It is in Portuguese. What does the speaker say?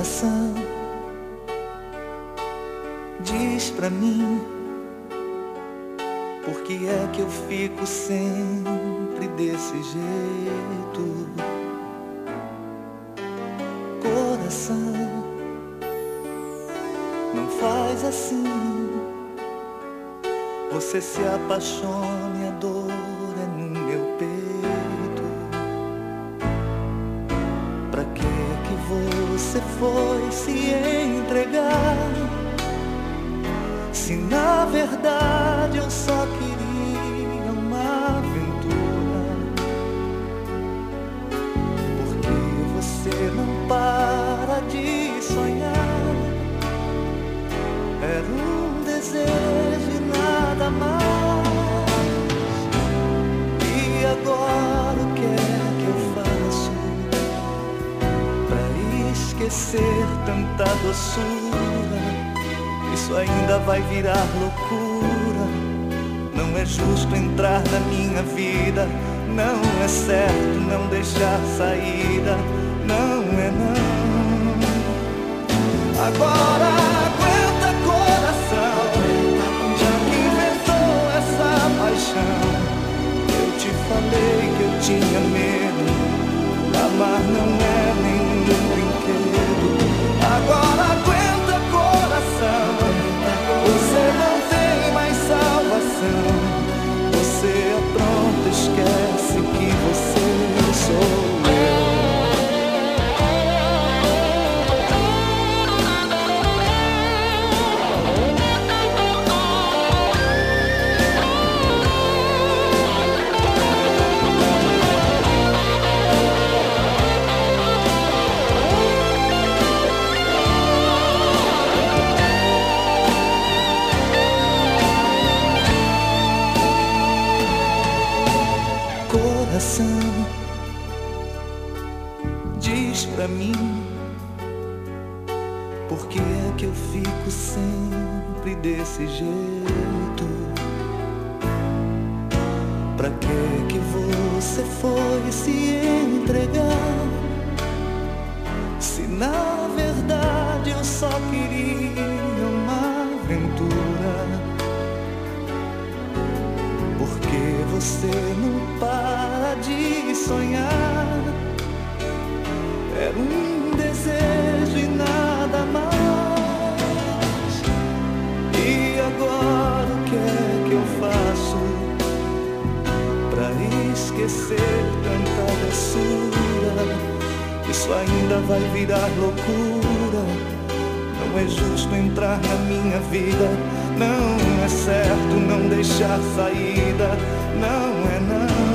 Coração, diz pra mim, por que é que eu fico sempre desse jeito? Coração, não faz assim. Você se apaixone, a dor é no meu peito. Pra que você foi se entregar, se na verdade eu só queria uma aventura? Porque você não para de sonhar, era um desejo e nada mais. E agora o que é que eu faço pra esquecer tanta doçura? Isso ainda vai virar loucura. Não é justo entrar na minha vida, não é certo não deixar saída, não é não. Agora aguenta, coração, já que inventou essa paixão. Eu te falei que eu tinha medo, amar não é nenhum brinquedo. Agora aguenta, coração, você não tem mais salvação. Você é pronto, esquece que você sou eu. Coração, diz pra mim, por que é que eu fico sempre desse jeito? Pra que você foi se entregar, se na verdade eu só queria uma aventura? Porque você não para de sonhar, era um desejo e nada mais. E agora o que é que eu faço pra esquecer tanta doçura? Isso ainda vai virar loucura. Não é justo entrar na minha vida, não é certo não deixar saída, não é não.